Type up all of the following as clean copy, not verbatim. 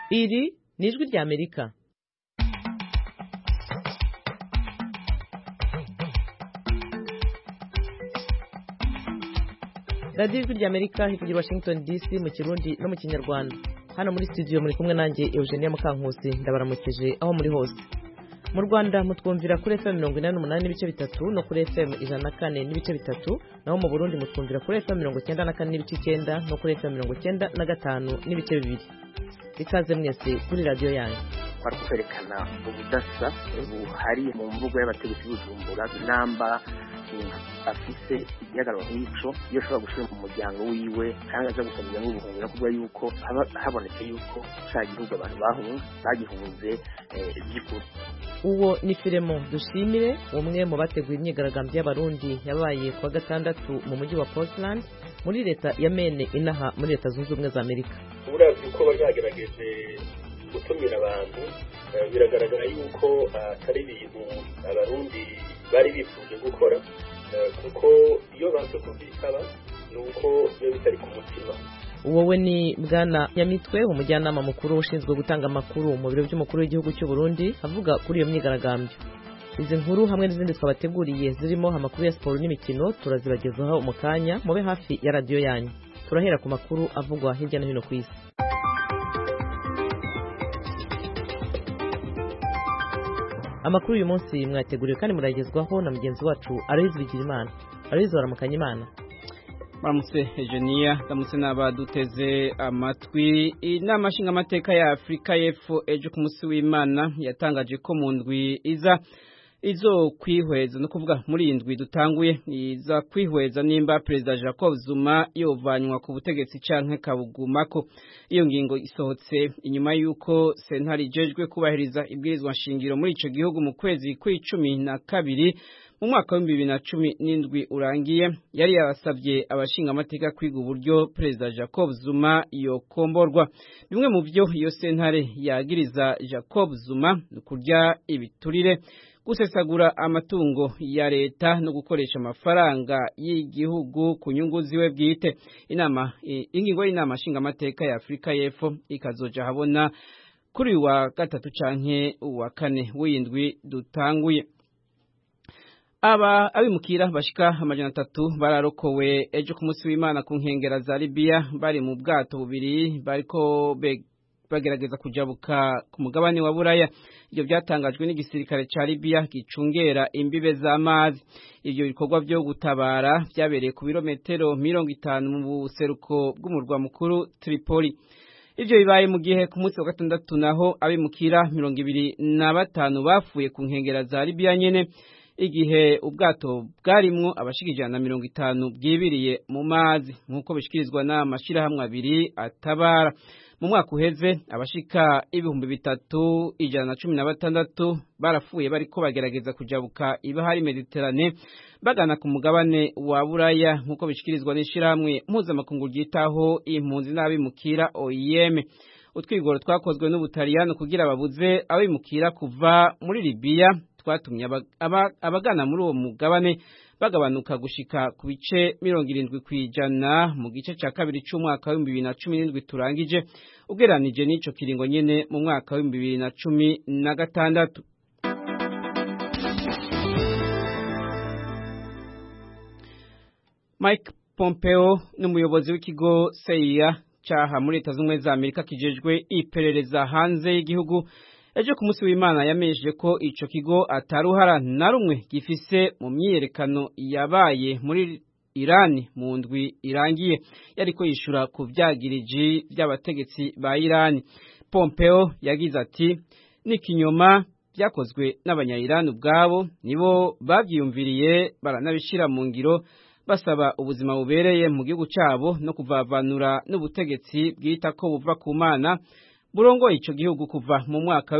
Iri ni ijwi rya Amerika. Radio ijwi rya Amerika ivugira Washington DC mu Kirundi no mu Kinyarwanda. Hano muri studio muri kumwe nanjye Eugenia Mukankusi, ndabaramukije aho muri hose. Mu Rwanda mutwumvira kuri FM 88 n'ibice bitatu no kuri FM 104 n'ibice bitatu, naho mu Burundi mutwumvira kuri FM 94 n'ibice 9 no kuri FM 95 n'ibice bibiri. Ikaze mwese kuri radio yanyu. Kwerekana ubudasa buhari mu mvugo y'abategetsi b'Ubujumbura namba afise igihagararo nk'ico iyo ashobora gushira mu muryango wiwe kandi aza gusabira n'ubuhungiro kuvuga yuko habonetse yuko ca gihugu abantu bagihunze by'ukuri. Uwo ni Filemon Dushimire, umwe mu bateguye imyigaragambyo y'abarundi yabaye kwa gatandatu mu mujyi wa Portland muri leta ya Maine inaha muri leta zunze ubumwe za Amerika. Uravye uko bagerageje gutumira abantu biragaragara yuko atari ibintu abarundi bari bifuje gukora, kuko iyo banse kubyitaba nuko iyo bitari ku mutima. Wowe ni Bwana Nyamitwe, umujyanama mukuru ushinzwe gutanga amakuru mu biro by'umukuru w'igihugu cy'u Burundi, avuga kuri iyo myigaragambyo. Izi nkuru hamwe n'izindi twabateguriye zirimo amakuru ya siporo n'imikino turazibagezaho mu kanya, mube hafi ya radio yanyu. Turahera ku makuru avugwa hirya no hino ku isi. Amakuru uyu munsi mwateguriwe kandi muragezwaho na mugenzi wacu Aloyizi Bigirimana. Aloyizi, waramukanya Imana. Baramutse Eugenia, ndamutse n'abaduteze amatwi. Inama nshingamateka ya Afrika y'Epfo ejo ku munsi w'Imana yatangaje ko mu ndwi izo kwihweza, no kuvuga muri indwi dutanguye, iza kwihweza nimba President Jacob Zuma yovanywa ku butegetsi canke kabugumako. Iyo ngingo isohotse inyuma yuko sentare ijejwe kubahiriza ibwirizwa nshingiro muri ico gihugu mu kwezi kwa12 mu mwaka wa 2017 urangiye, yari yabasabye abashinga amateka kwiga uburyo President Jacob Zuma yokomborwa. Bimwe mu byo iyo sentare yagiriza Jacob Zuma kurya ibiturire, gusesagura amatungo ya leta no gukoresha amafaranga y'igihugu ku nyungu ziwe bwite. Ingingo y'inama nshinga amateka ya Afrika y'Epfo ikazoja habona kuri wa gatatu canke wa kane w'indwi dutanguye. Abimukira bashika 300 bararokowe ejo ku munsi w'Imana ku nkengera za Libya, bari mu bwato bubiri bariko bagerageza kujabuka ku mugabane wa Buraya. Ibyo byatangajwe n'igisirikare ca Libya gicungera imbibe z'amazi. Ibyo bikorwa byo gutabara byabereye ku birometero 50 mu buseruko bw'umurwa mukuru Tripoli. Ibyo bibaye mu gihe ku munsi wa gatandatu naho abimukira 25 bafuye ku nkengera za Libya nyene, igihe ubwato bwarimwo abashika 150 bwibiriye mu mazi, nk'uko bishikirizwa n'amashirahamwe abiri atabara. Mu mwaka uheze abashika 3116 barafuye bariko bagerageza kujabuka ibahari Mediterane bagana ku mugabane wa Buraya, nk'uko bishikirizwa n'ishirahamwe mpuzamakungu ryitaho impunzi n'abimukira OIM. Utwigoro twakozwe n'Ubutaliyano kugira babuze abimukira kuva muri Libya twatumye abagana muri uwo mugabane bagabanuka gushika ku bice 70% mu gice ca kabiri c'umwaka wa 2017 turangije, ugeranije n'ico kiringo nyene mu mwaka wa 2016. Mike Pompeo n'umuyobozi w'ikigo CIA caha muri Leta Zunze za Amerika kijejwe iperereza hanze y'igihugu, ejo ku munsi w'Imana yamenyesheje ko ico kigo ataruhara na rumwe gifise mu myiyerekano yabaye muri Iran mu ndwi irangiye, yariko yishura ku vyagiriji by'abategetsi ba Iran. Pompeo yagize ati, n'ikinyoma byakozwe n'abanya-Iran ubwabo, nibo bavyiyumviriye baranabishira mu ngiro, basaba ubuzima bubereye mu gihugu cabo no kuvavanura n'ubutegetsi bwita ko buva ku Mana burongo ico gihugu kuva mu mwaka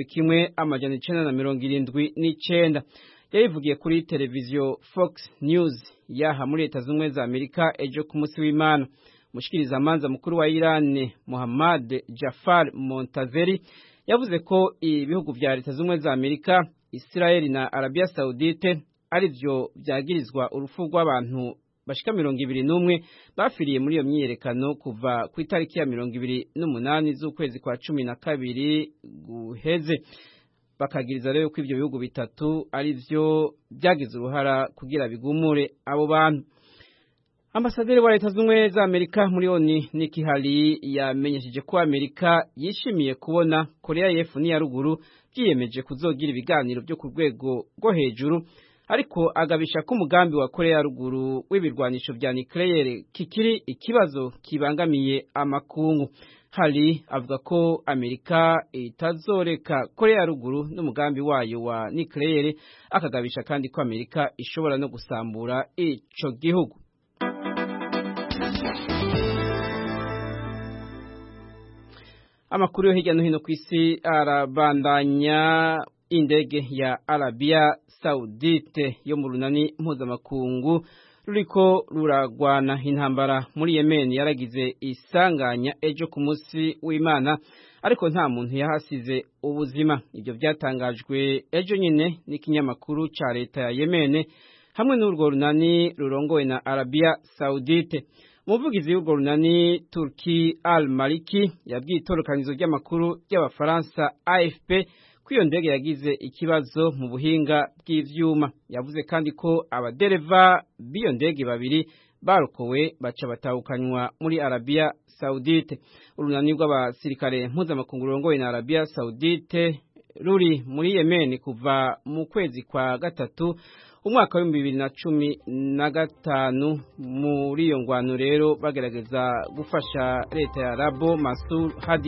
w'1979. Yabivugiye kuri televiziyo Fox News yaha muri Leta Zunze za Amerika ejo ku munsi w'Imana. Mushikiriza amanza mukuru wa Iran Mohammad Jafar Montazeri yavuze ko ibihugu vya Leta Zunze za Amerika, Israel na Arabia Saudite arivyo vyagirizwa urufu rw'abantu bashika 21 bafiriye muri iyo myiyerekano kuva ku itariki ya 28 z'ukwezi kwa 12 guheze. Bakagiriza rero ko ivyo bihugu bitatu ari vyo byagize uruhara kugira bigumure abo bantu. Ambasaderi wa Leta Zunze za Amerika muri ONU Nikki Haley yamenyesheje ko Amerika yishimiye kubona Korea y'Epfo n'iya ruguru byiyemeje kuzogira ibiganiro byo ku rwego rwo hejuru, ariko agabisha ko umugambi wa Korea ya ruguru w'ibirwanisho bya nucleaire kikiri ikibazo kibangamiye amakungu. Haley avuga ko Amerika itazoreka Korea ya ruguru n'umugambi wayo wa nucleaire, akagabisha kandi ko Amerika ishobora no gusambura ico gihugu. Amakuru yo hirya no hino ku isi arabandanya. Indege ya Arabia Saudite yo mu runani mpuzamakungu ruriko ruragwana intambara muri Yemen yaragize isanganya ejo ku munsi w'Imana, ariko nta muntu yahasize ubuzima. Ibyo byatangajwe ejo nyine n'ikinyamakuru ca leta ya Yemen hamwe n'urwo runani rurongowe na Arabia Saudite. Umuvugizi w'urwo runani Turki Al-Maliki yabwiye itorokanizo ry'amakuru ry'Abafaransa AFP ko iyo ndege yagize ikibazo mu buhinga bw'ivyuma. Yavuze kandi ko abadereva b'iyo ndege babiri barokowe baca batahukanywa muri Arabia Saudite. Urunani rw'abasirikare mpuzamakungu rurongowe na Arabia Saudite ruri muri Yemen kuva mu kwezi kwa gatatu umwaka wa 2015. Muri iyo ngwano rero bagerageza gufasha leta ya Rabo Mansur Hadi.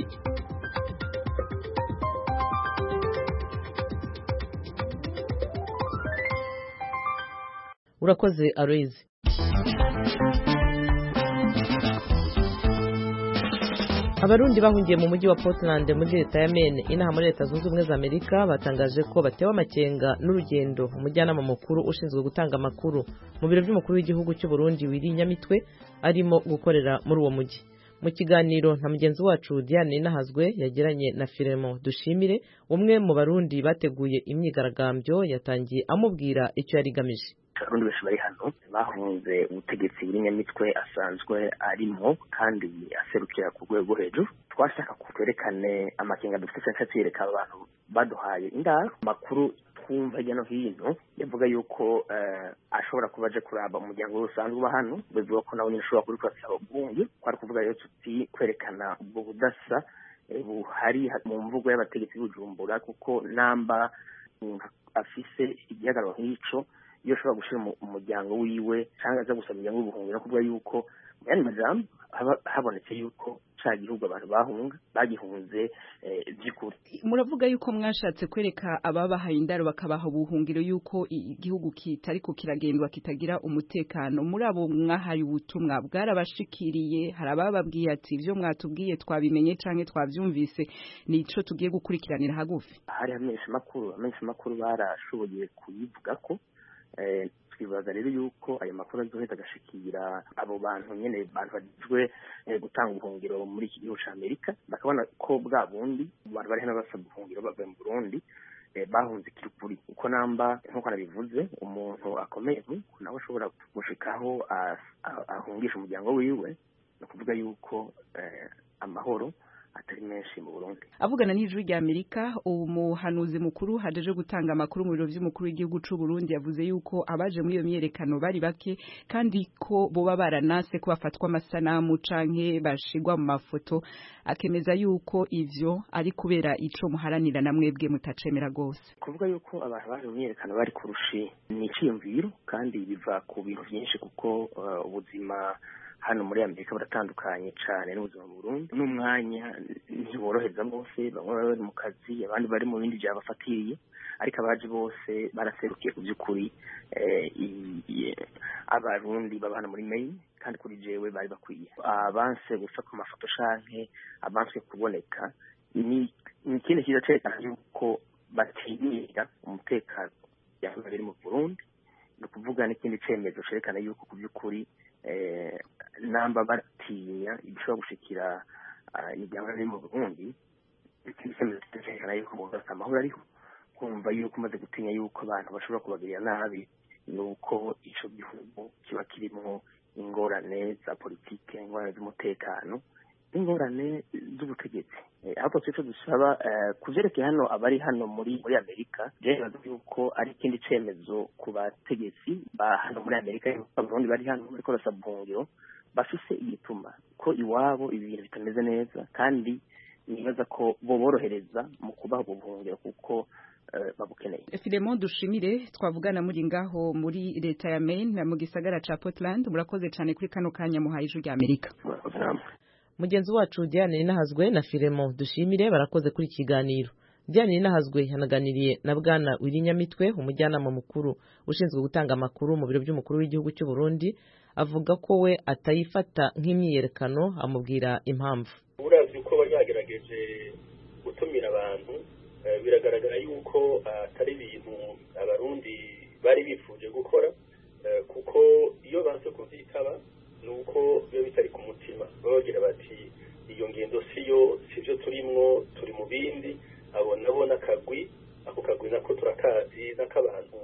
Urakoze Aloise. Abarundi bahungiye mu mujyi wa Portland muri leta ya Maine inaha muri Leta Zunze Ubumwe za Amerika batangaje ko batewe amakenga n'urugendo umujyanama mukuru ushinzwe gutanga amakuru mu biro by'umukuru w'igihugu cy'u Burundi Willy Nyamitwe arimo gukorera muri uwo mujyi. Mu kiganiro na mugenzi wacu Diane Nahazwe yagiranye na Filemon Dushimire, umwe mu Barundi bateguye imyigaragambyo, yatangiye amubwira icyo yari igamije. Abarundi benshi bari hano bahunze ubutegetsi buri Nyamitwe asanzwe arimo kandi aserukira ku rwego hejuru. Twashaka kwerekane amakenga dufite cyangwa twireka abantu baduhaye indaro makuru twumva hirya no hino yavuga yuko ashobora kuba aje kuraba umuryango usanzwe uba hano, bivuga ko nawe nyine ushobora kuri kwasaba ubwungu. Kwari kuvuga rero tuti kwerekana ubwo budasa buhari mu mvugo y'abategetsi b'Ubujumbura, kuko namba afise igihagararo nk'ico iyo ashobora gushira mu muryango wiwe cyangwa aza gusaba umuryango w'ubuhungiro, kuvuga yuko mu yandi majambo habonetse yuko ca gihugu abantu bahunga bagihunze by'ukuri. Muravuga yuko mwashatse kwereka ababahaye indaro bakabaha ubuhungiro yuko igihugu kitariko kiragendwa kitagira umutekano. Muri abo mwahaye ubutumwa bwarabashikiriye? Hari abababwiye ati ivyo mwatubwiye twabimenye canke twavyumvise nico tugiye gukurikiranira hagufi? Hari amenshi makuru barashoboye kuyivuga ko twibaza rero yuko ayo makuru azoheza agashikira abo bantu nyene bantu bagizwe gutanga ubuhungiro muri iki gihugu ca Amerika, bakabona ko bwa bundi abantu bari hano basaba ubuhungiro bavuye mu Burundi bahunze kirukuri, uko namba nkuko nabivuze umuntu akomeye nawe ashobora gushikaho ahungisha umuryango wiwe, no kuvuga yuko amahoro atari menshi mu Burundi. Avugana n'ijwi rya Amerika, umuhanuzi mukuru hajeje gutanga amakuru mu biro by'umukuru w'igihugu c'u Burundi yavuze yuko abaje muri iyo myerekano bari bake kandi ko boba baranase ko bafatwa amasanamu canke bashigwa mu mafoto, akemeza yuko ivyo ari kubera ico muharanira na mwebwe mutacemera gose. Kuvuga yuko abantu baje mu myerekano bari kurushi ni iciyumviro kandi biva ku bintu byinshi, kuko ubuzima hano muri Amerika buratandukanye cyane n'ubuzima mu Burundi. N'umwanya ntiboroheza bose, bamwe bari mu kazi abandi bari mu bindi byabafatiriye, ariko abaje bose baraserukiye ku by'ukuri abarundi babana muri Maine, kandi kuri jewe bari bakwiye abanse gufata amafoto canke abanse kuboneka. Ni ikindi kiza cerekana yuko batinyira umutekano y'abantu bari mu Burundi, no kuvuga n'ikindi cemezo cerekana yuko ku by'ukuri namba batinya ibishobora gushikira imiryango iri mu Burundi. Ikindi cemezo cerekana yuko bose amahoro ariho, kumva yuko umaze gutinya yuko abantu bashobora kubagirira nabi ni uko ico gihugu kiba kirimo ingorane za politike, ingorane z'umutekano, ingorane z'ubutegetsi. Ahubwo cyo dusaba kuvyerekeye hano abari hano muri Amerika, rero yuko ari ikindi cemezo ku bategetsi ba hano muri Amerika, abarundi bari hano muri Kora Sabungiro bafise igituma ko iwabo ibintu bitameze neza, kandi nibaza ko bo borohereza mu kubaha ubuhungiro kuko babukeneye. Filemon Dushimire twavugana muri ngaho muri leta ya Maine mu gisagara ca Portland, murakoze cyane kuri kano kanya muhaye ijwi rya Amerika. Mugenzi wacu Diane Ninahazwe na Filemon Dushimire barakoze kuri kiganiro. Diane Ninahazwe yanaganiriye na Bwana Wirinyamitwe, umujyanama mukuru ushinzwe gutanga amakuru mu biro by'umukuru w'igihugu cy'u Burundi, avuga ko we atayifata nk'imyiyerekano, amubwira impamvu. Uravye uko bagerageje gutumira abantu, biragaragara yuko atari ibintu abarundi bari bifuje gukora, kuko iyo banse kuvyitaba nuko biba bitari ku mutima, bagira bati iyo ngendo sivyo turimwo, turi mu bindi. Abo nabo n'akagwi, ako kagwi nako turakazi, n'akabantu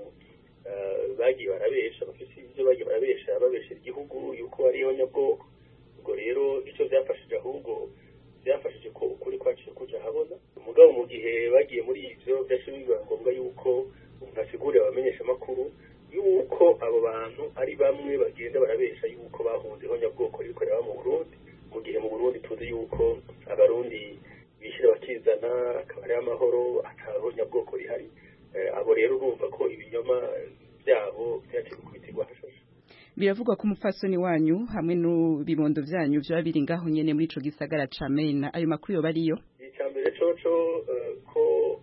bagiye barabesha, bafise ivyo bagiye barabesha, babeshera igihugu yuko ariyo nyabwoko. Ubwo rero ico vyafashije, ahubwo byafashije ko ukuri kwaciye kuja habona. Umugabo mu gihe bagiye muri ivyo byashe biba ngombwa yuko umuntu asigurira abamenyesha makuru yuko abo bantu ari bamwe bagenda barabesha yuko bahunzeho nyabwoko rikorera mu Burundi, mu gihe mu Burundi tuzi yuko abarundi bishira bakizana, akaba ari amahoro, ataho nyabwoko rihari. Abo rero urumva ko ibinyoma byabo byaciye kubitirwa hashashe. Biravugwa ko umufasoni wanyu hamwe n'ubibondo vyanyu vyo biri ngaho nyene muri ico gisagara ca Maine, ayo makuru yo bariyo? Icambere coco ko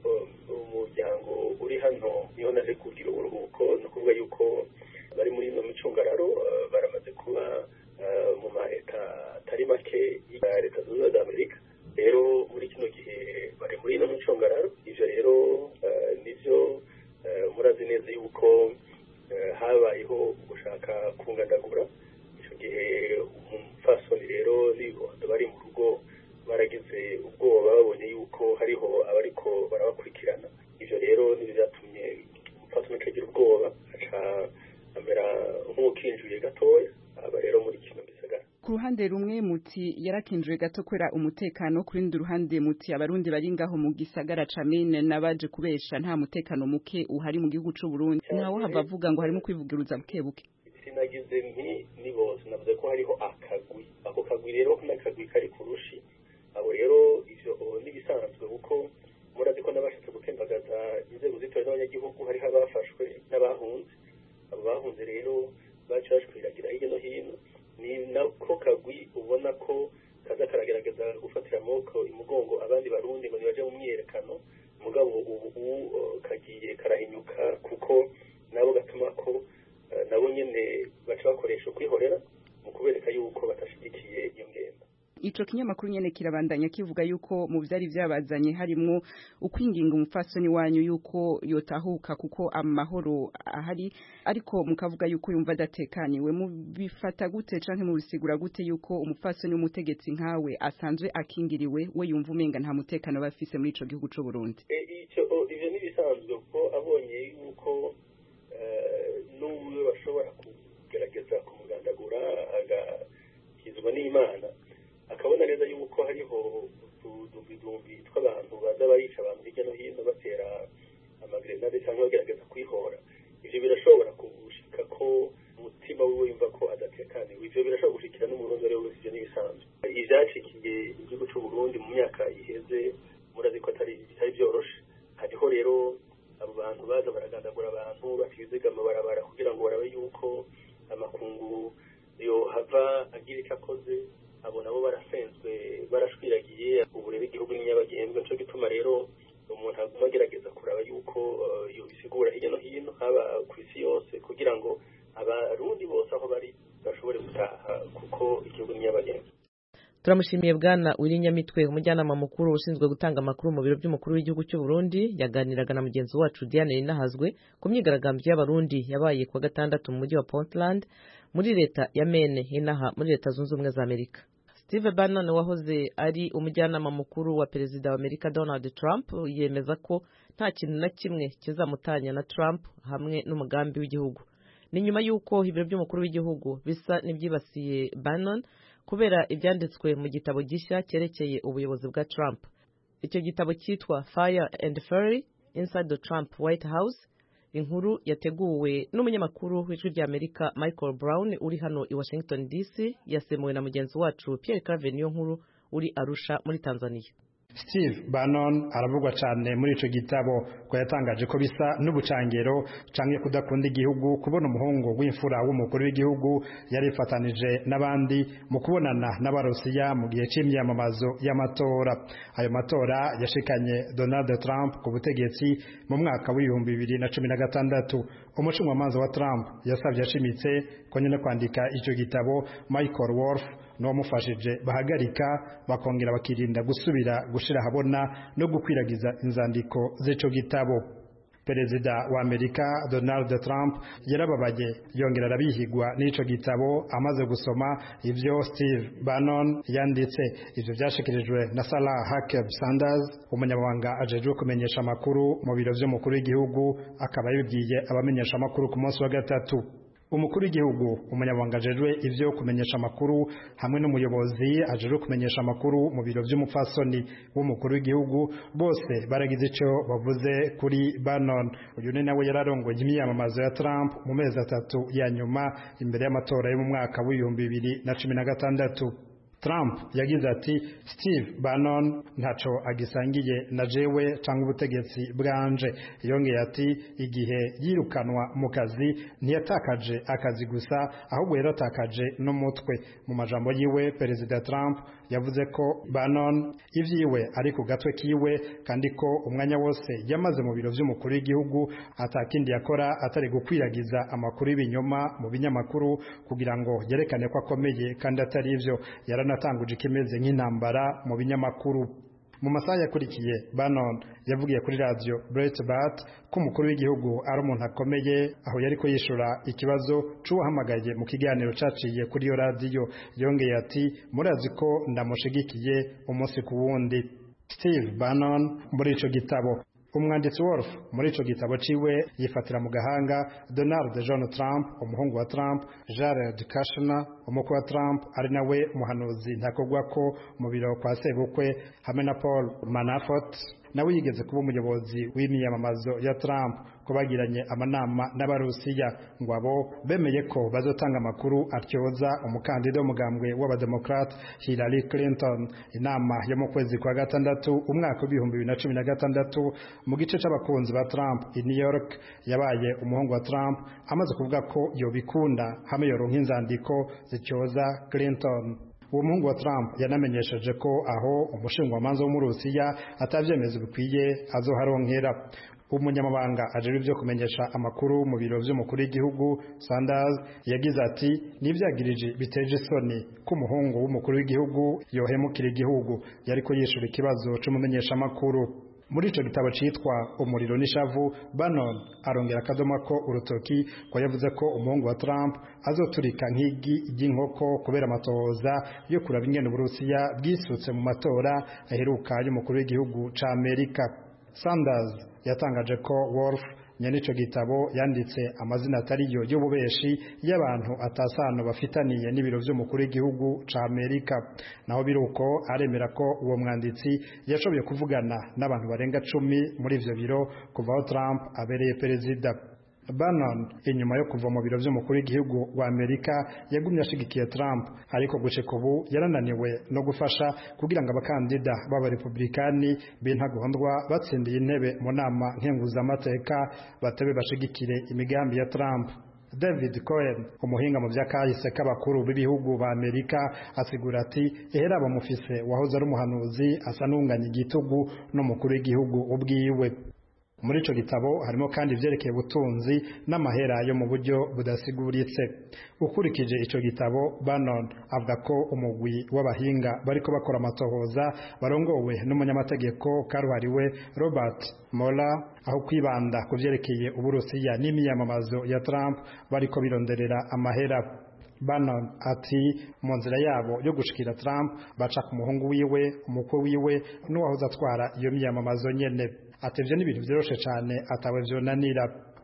umuryango uri hano niho naje kugira uburuhuko, no kuvuga yuko bari muri no micungararo, baramaze kuba mu mareta atari make ya leta zunze ubumwe za Amerika. Rero muri kino gihe bari muri no micungararo, ivyo rero nivyo murazi neza yuko habayeho gushaka kungandagura. Ico gihe umufasoni rero n'ibibondo bari mu rugo baragize ubwoba, babonye yuko hariho abariko barabakurikirana. Ivyo rero nivyo vyatumye umufasoni akagira ubwoba, aca amera nk'ukinjuye gatoya. Aba rero muri kino gisagara, ku ruhande rumwe muti yarakinjuye gato kwera umutekano, ku rundi ruhande muti abarundi bari ngaho mu gisagara ca Maine nabaje kubesha nta mutekano muke uhari mu gihugu c'u Burundi. Ntawo hava avuga ngo harimo kwivugiruza buke. Sinagize ni bose, navuze ko hariho akagwi. Ako kagwi rero n'akagwi kari kurushi. Abo rero ivyo nibisanzwe, kuko murazi ko nabashatse gutembagaza inzego z'itora n'abanyagihugu, hariho abafashwe n'abahunze. Abo bahunze rero baca bashwiragira hirya no hino. Ni nako kagwi ubona ko kaza karagerageza gufatira amaboko imugongo abandi barundi ngo nibaje mu myiyerekano. Mugabo ubu kagiye karahinyuka, kuko nabo gatuma ko nabo nyene baca bakoresha kwihorera mu kubereka yuko batashigikiye iyo ngendo. Ico kinyamakuru nyene kirabandanya kivuga yuko mu vyari vyabazanye harimwo ukwinginga umufasoni wanyu yuko yotahuka kuko amahoro ahari, ariko mukavuga yuko yumva adatekaniwe. Mu bifata gute canke mu bisigura gute yuko umufasoni w'umutegetsi nkawe asanzwe akingiriwe, we yumva umenga nta mutekano bafise muri ico gihugu c'u Burundi? Ivyo nibisanzwe, ko abonye yuko n'umwe bashobora kugerageza kumugandagura agakizwa n'Imana, akabona neza yuko hariho udumbi tw'abantu baza barica abantu hirya no hino batera amagrenade cyangwa bagerageza kwihora. Ivyo birashobora kugushika ko umutima wiwe yumva ko adatekaniwe. Ivyo birashobora gushikira n'umurundi rero wese. Ivyo nibisanzwe. Ivyacikiye igihugu c'u Burundi mu myaka iheze, murazi ko atari byoroshe. Hariho rero abo bantu baza baragandagura abantu, bakizigama barabara kugira ngo barabe yuko amakungu yo hava agira icyo akoze. Abo nabo barasenzwe, barashwiragiye. Ubu rero igihugu ni nyabagendwa, nico gituma rero umuntu aguma agerageza kuraba yuko yobisigura hirya no hino, haba ku isi yose, kugira ngo abarundi bose aho bari bashobore gutaha, kuko igihugu ni nyabagendwa. Turamushimiye Bwana Wirinyamitwe, umujyanama mukuru ushinzwe gutanga amakuru mu biro by'umukuru w'igihugu cy'u Burundi, yaganiraga na mugenzi wacu Diane Ninahazwe ku myigaragambyo y'abarundi yabaye kwa gatandatu mu mujyi wa Portland muri leta ya Maine, inaha muri leta zunze ubumwe za Amerika. Steve Bannon wahoze ari umujyanama mukuru wa perezida wa Amerika Donald Trump yemeza ko nta kintu na kimwe kizamutanya na Trump hamwe n'umugambi w'igihugu. ni nyuma y'uko ibiro by'umukuru w'igihugu bisa n'ibyibasiye Bannon kubera ibyanditswe mu gitabo gishya cyerekeye ubuyobozi bwa Trump. Icyo gitabo cyitwa Fire and Fury Inside the Trump White House, inkuru yateguwe n'umunyamakuru w'ijwi ry'Amerika Michael Brown uri hano i Washington DC, yasemuwe na mugenzi wacu Pierre Claver niyo nkuru uri Arusha muri Tanzania. Steve Bannon aravugwa cyane muri ico gitabo ko yatangaje ko bisa n'ubucangero canke kudakunda igihugu kubona umuhungu w'imfura w'umukuru w'igihugu yarifatanije n'abandi mu kubonana n'abarusiya mu gihe c'imyamamazo y'amatora. Ayo matora yashikanye Donald Trump ku butegetsi mu mwaka w'ibihumbi 2016. Umucungamanza wa Trump yasavye ashimitse ko nyene kwandika ico gitabo Michael Wolff n'uwamufashije bahagarika bakongera bakirinda gusubira gushira habona no gukwiragiza inzandiko z'ico gitabo. Perezida wa Amerika Donald Trump yarababaye yongera arabihigwa n'ico gitabo amaze gusoma ivyo Steve Bannon yanditse. Ivyo byashikirijwe na Sarah Huckabee Sanders, umunyamabanga ajejwe kumenyesha amakuru mu biro vy'umukuru w'igihugu, akaba yibwiye abamenyesha amakuru ku munsi wa gatatu. Umukuru w'igihugu, umunyamabanga ajejwe ivyo kumenyesha amakuru hamwe n'umuyobozi ajejwe kumenyesha amakuru mu biro vy'umupfasoni w'umukuru w'igihugu bose baragize ico bavuze kuri Bannon. Uyu ni nawe yararongoye imyamamazo ya Trump mu mezi 3 ya nyuma imbere y'amatora yo mu mwaka w'ibihumbi 2016. Trump yagize ati Steve Bannon ntaco agisangiye na jewe cyangwa ubutegetsi bwanje. Yongeye ati igihe yirukanwa mu kazi ntiyatakaje akazi gusa ahubwo yaratakaje n'umutwe. Mu majambo yiwe Perezida Trump yavuze ko Bannon ivyiwe ari ku gatwe kiwe kandi ko umwanya wose yamaze mu biro vy'umukuru w'igihugu atakindi yakora atari gukwiragiza amakuru y'ibinyoma mu binyamakuru kugira ngo yerekane ko akomeye kandi atari ivyo. Natanguje ikimeze nk'intambara mu binyamakuru. Mu masaha yakurikiye Bannon yavugiye kuri radio Breitbart ko umukuru w'igihugu ari umuntu akomeye, aho yariko yishura ikibazo c'uwahamagaye mu kiganiro caciye kuri iyo radio. Yongeye ati murazi ko ndamushigikiye umunsi ku wundi. Steve Bannon muri ico gitabo. Umwanditsi Wolff muri ico gitabo ciwe yifatira mu gahanga Donald John Trump, umuhungu wa Trump, Jared Kushner, umukwe wa Trump ari nawe muhanuzi ntakogwa ko mu biro kwa sebukwe, hamwe na Paul Manafort nawe yigeze kuba umuyobozi w'imyamamazo ya Trump, ko bagiranye amanama n'abarusiya ngo abo bemeye ko bazotanga amakuru atyoza umukandida w'umugambwe w'abademokrate Hillary Clinton. Inama yo mu kwezi kwa gatandatu umwaka w'ibihumbi 2016 mu gice c'abakunzi ba Trump i New York yabaye umuhungu wa Trump amaze kuvuga ko yobikunda hamwe yoronka inzandiko zicyoza Clinton. Uwo muhungu wa Trump yanamenyesheje ko aho umushingwamanza wo mu Rusiya atavyemeza bikwiye azoharonkera. Umunyamabanga ajejwe ivyo kumenyesha amakuru mu biro vy'umukuru w'igihugu Sanders yagize ati nivyagirije biteje isoni ko umuhungu w'umukuru w'igihugu yohemukira igihugu. Yariko yishura ikibazo c'umumenyesha amakuru. Muri ico gitabo citwa Umuriro n'Ishavu, Bannon arongera akadoma ko urutoki ko yavuze ko umuhungu wa Trump azoturika nk'igi ry'inkoko kubera amatohoza yo kuraba ingene Uburusiya bwisutse mu matora aheruka y'umukuru w'igihugu ca Amerika. Sanders yatangaje ko Wolff nyene ico gitabo yanditse amazina atariyo y'ububeshi y'abantu atasano bafitaniye n'ibiro vy'umukuru w'igihugu ca Amerika. Naho biruko aremera ko uwo mwanditsi yashoboye kuvugana n'abantu barenga 10 muri ivyo biro kuva aho Trump abereye perezida. Bannon inyuma yo kuva mu biro vy'umukuru w'igihugu wa Amerika yagumye ashigikiye Trump, ariko gushika ubu yarananiwe no gufasha kugira ngo abakandida b'abarepublikani b'intagondwa batsindiye intebe mu nama nkenguzamateka batebe bashigikire imigambi ya Trump. David Cohen, umuhinga mu vy'akahise k'abakuru b'ibihugu ba Amerika, asigura ati ehera bamufise wahoze ari umuhanuzi asa n'unganya igitugu n'umukuru w'igihugu ubwiwe. Muri ico gitabo harimo kandi ivyerekeye ubutunzi n'amahera yo mu buryo budasiguritse. Ukurikije ico gitabo, Bannon avuga ko umugwi w'abahinga bariko bakora amatohoza barongowe n'umunyamategeko karuhariwe Robert Mueller, aho kwibanda ku vyerekeye Uburusiya n'imyamamazo ya Trump bariko bironderera amahera. Bannon ati mu nzira yabo yo gushikira Trump baca ku muhungu wiwe, umukwe wiwe n'uwahoze atwara iyo myamamazo nyene. Atevye n'ibintu vyoroshe cane atawe vyonanira.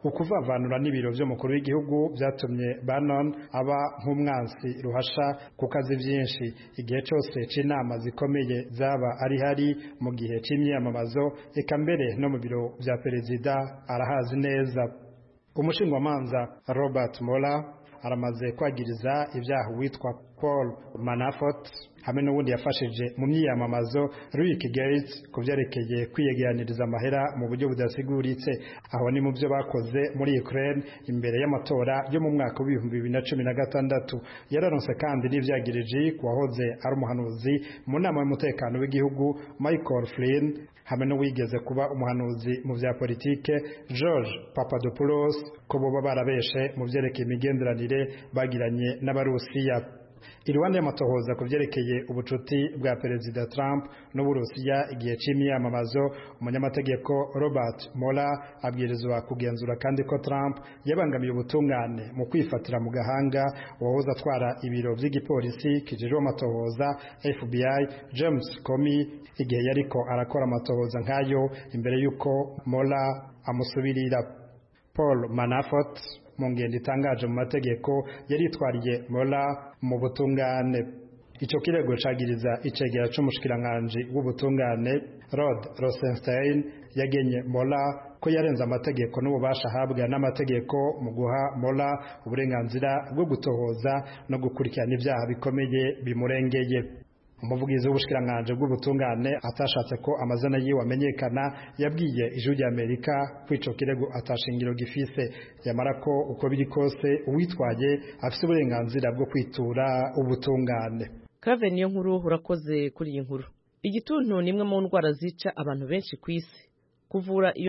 ukuvavanura n'ibiro vy'umukuru w'igihugu vyatumye Bannon aba nk'umwansi ruhasha ku kazi vyinshi igihe cose c'inama zikomeye zaba ari hari mu gihe c'imyiyamamazo eka mbere no mu biro vya perezida arahazi neza. Umushingwamanza Robert Mueller aramaze kwagiriza ibyaha witwa Paul Manafort hamwe n'ubundi yafashije mu myiyamamazo Rick Gates ku byerekeye kwiyegeraniriza amahera mu buryo budasiguritse. Aho ni mu byo bakoze muri Ukraine imbere y'amatora yo mu mwaka wa 2016. Yararonse kandi n'ivyagirije kuwahoze ari umuhanuzi mu nama y'umutekano w'igihugu Michael Flynn hamwe n'uwigeze kuba umuhanuzi mu vya politike George Papadopoulos ko boba barabeshe mu vyerekeye imigenderanire bagiranye n'Abarusiya. Iruhande y'amatohoza ku vyerekeye ubucuti bwa Perezida Trump n'Uburusiya igihe c'imyiyamamazo, umunyamategeko Robert Mueller abwirizwa kugenzura kandi ko Trump yabangamiye ubutungane mu kwifatira mu gahanga uwahoze atwara ibiro vy'igipolisi kijejwe amatohoza FBI James Comey igihe yariko arakora amatohoza nk'ayo imbere y'uko Mueller amusubirira. Paul Manafort mu ngendo itangaje mu mategeko yaritwariye Mueller mu butungane. Ico kirego cagiriza icegera c'umushikiranganje w'ubutungane Rod Rosenstein yagenye Mueller ko yarenze amategeko n'ububasha ahabwa n'amategeko mu guha Mueller uburenganzira bwo gutohoza no gukurikirana ibyaha bikomeye bimurengeye. Umuvugizi w'ubushikiranganje bw'ubutungane atashatse ko amazina yiwe amenyekana yabwiye ijwi ry'Amerika ko ico kirego atashingiro gifise, yamara ko uko biri kose uwitwaye afise uburenganzira bwo kwitura ubutungane. Kave niyo nkuru urakoze kuri iyi nkuru. Igituntu ni imwe mu ndwara zica abantu benshi ku isi. Kuvura iyo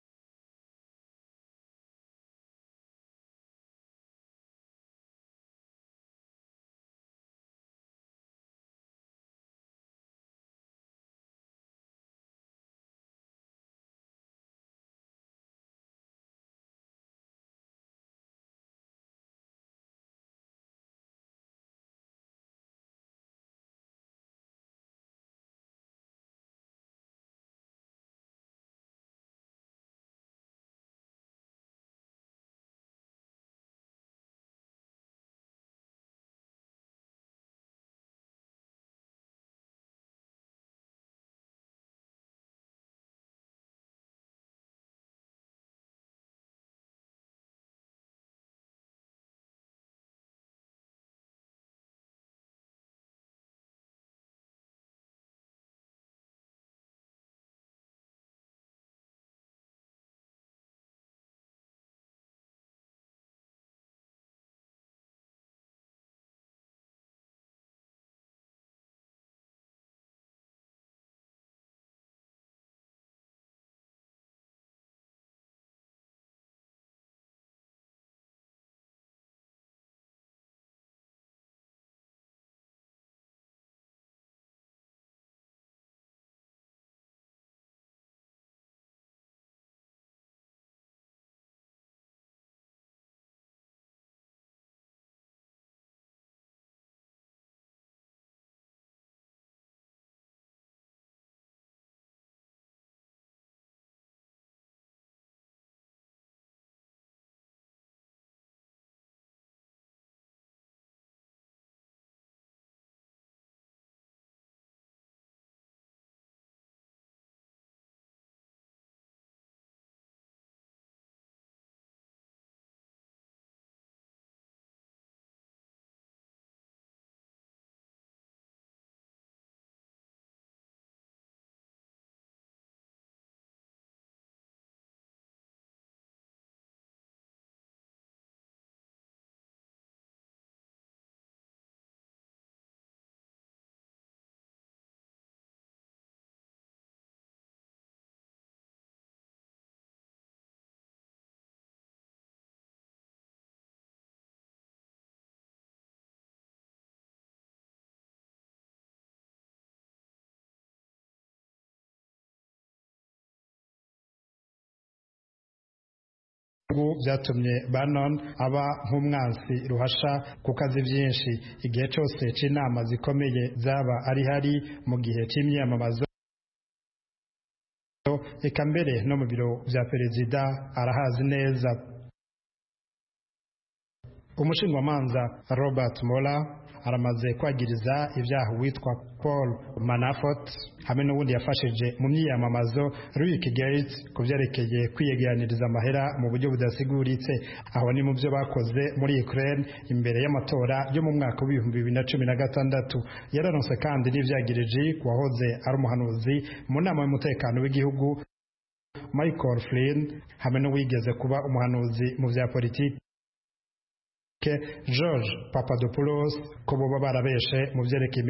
byatumye Bannon aba nk'umwansi ruhasha ku kazi byinshi igihe cyose c'inama zikomeye zaba ari hari mu gihe c'imyiyamamazo eka mbere no mu biro vya perezida arahazi neza. Umushingamanza Robert Mueller aramaze kwagiriza ibyaha witwa Paul Manafort hamwe n'ubundi yafashije mu myiyamamazo Rick Gates ku byerekeye kwiyegeraniriza amahera mu buryo budasiguritse. Aho ni mu byo bakoze muri Ukraine imbere y'amatora yo mu mwaka wa 2016. Yararonse kandi n'ivyagirije kuwahoze ari umuhanuzi mu nama y'umutekano w'igihugu Michael Flynn hamwe n'uwigeze kuba umuhanuzi mu vya politiki George Papadopoulos ko boba barabeshe mu vyerekeye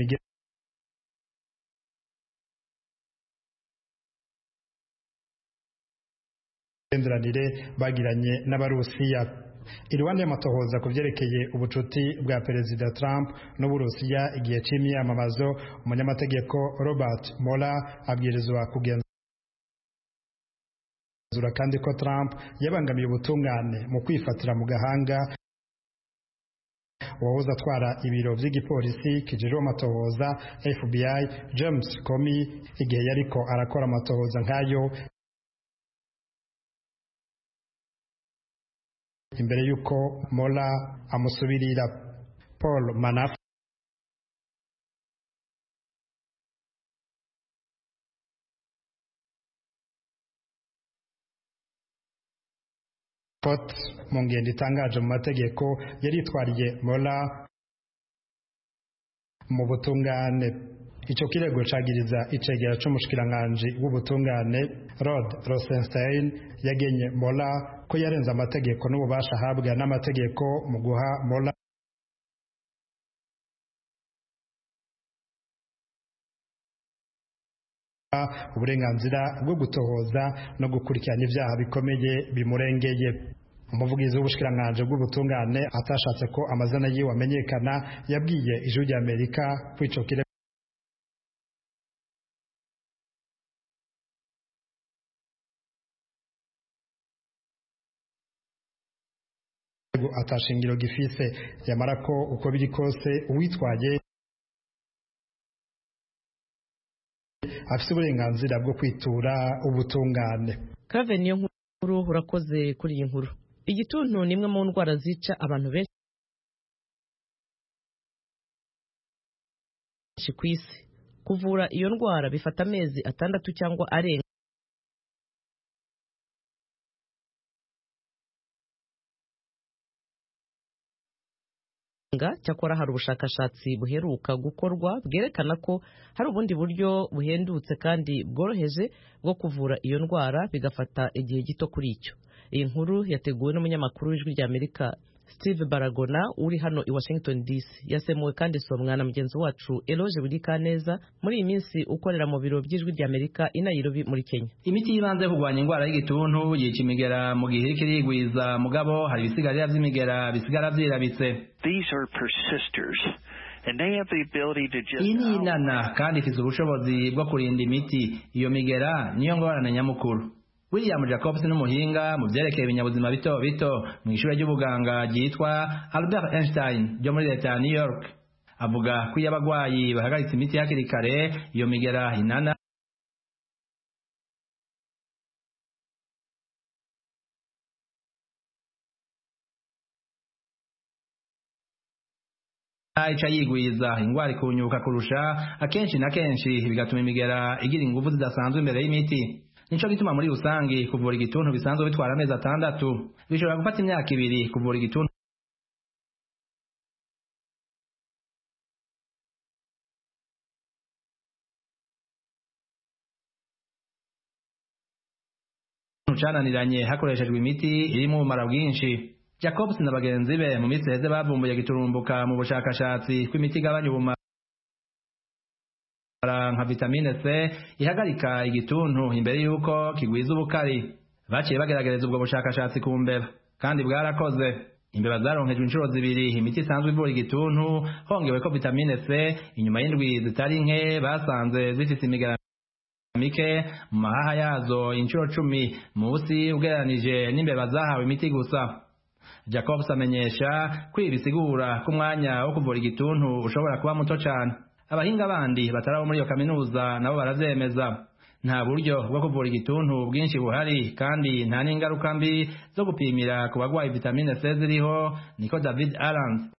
imigenderanire bagiranye n'Abarusiya. Irwanda y'amatohoza ku vyerekeye ubucuti bwa Perezida Trump n'Uburusiya igihe c'imyamamazo, umunyamategeko Robert Mueller abwirizwa kugenzura kandi ko Trump yabangamiye ubutungane mu kwifatira mu gahanga uwahoze atwara ibiro vy'igipolisi kijejwe amatohoza FBI James Comey igihe yariko arakora amatohoza nk'ayo imbere yuko Mueller amusubirira. Paul Manafort mu ngendo itangaje mu mategeko yaritwariye Mueller mu butungane. Ico kirego cagiriza icegera c'umushikiranganji w'ubutungane Rod Rosenstein yagenye Mueller ko yarenze amategeko n'ububasha ahabwa n'amategeko mu guha Mueller uburenganzira bwo gutohoza no gukurikirana ibyaha bikomeye bimurengeye. Umuvugizi w'ubushikiranganji bw'ubutungane atashatse ko amazina yiwe amenyekana yabwiye Ijwi ry'Amerika ko ico kirego atashingiro gifise, yamara ko uko biri kose uwitwaye afite uburenganzira bwo kwitura ubutungane. Kave niyo nkuru urakoze kuri iyi nkuru. Igituntu ni imwe mu ndwara zica abantu benshi ku isi. Kuvura iyo ndwara bifata amezi 6 cyangwa arenga. Cyakora hari ubushakashatsi buheruka gukorwa bwerekana ko hari ubundi buryo buhendutse kandi bworoheje bwo kuvura iyo ndwara bigafata igihe gito kuri icyo. Iyi nkuru yateguwe n'umunyamakuru w'Ijwi ry'Amerika Steve Baragona uri hano i Washington DC, yasemuwe kandi somwa na mugenzi wacu Eloge Burikaneza muri iyi minsi ukorera mu biro by'Ijwi ry'Amerika i Nairobi muri Kenya. Imiti yibanze kurwanya indwara y'igituntu yica imigera mu gihe kirigwiza, mugabo hari ibisigarira vy'imigera bisigara vyirabitse. These are persisters. And they have the ability to just inana kandi ifite ubushobozi bwo kurinda imiti. Iyo migera niyo ngorane nyamukuru. William Jacobs n'umuhinga mu byerekeye ibinyabuzima bito bito mu ishuri ry'ubuganga ryitwa Albert Einstein ryo muri leta ya New York, avuga ko iyo abagwayi bahagaritse imiti hakiri kare iyo migera inana ica yigwiza, ingwara ikunyuka kurusha, akenshi na kenshi bigatuma imigera igira ingufu zidasanzwe imbere y'imiti. Nico gituma muri rusangi kuvura igituntu bisanzwe bitwara amezi 6, bishobora gufata imyaka 2 kuvura igituntu cananiranye hakoreshejwe imiti irimo ubumara bwinshi. Jacobs na bagenzi be mu minsi heze bavumbuye giturumbuka mu bushakashatsi kw'imiti igabanya ubumara nka vitamine C ihagarika igituntu imbere yuko kigwiza ubukari. Baciye bageragereza ubwo bushakashatsi ku mbeba kandi bwarakoze. Imbeba zaronkejwe inshuro 2 imiti isanzwe ivura igituntu hongewe ko vitamine C. Inyuma y'indwi zitari nke basanze zifite imigera mike mu mahaha yazo inshuro 10 musi ugereranije n'imbeba zahawe imiti gusa. Jacobs amenyesha kwibisigura ku mwanya wo kuvura igituntu ushobora kuba muto cyane. Abahinga bandi batarabo muri iyo kaminuza nabo baravyemeza. nta buryo bwo kuvura igituntu bwinshi buhari kandi nta n'ingaruka mbi zo gupimira ku bagwaye vitamine C ziriho, niko David Arons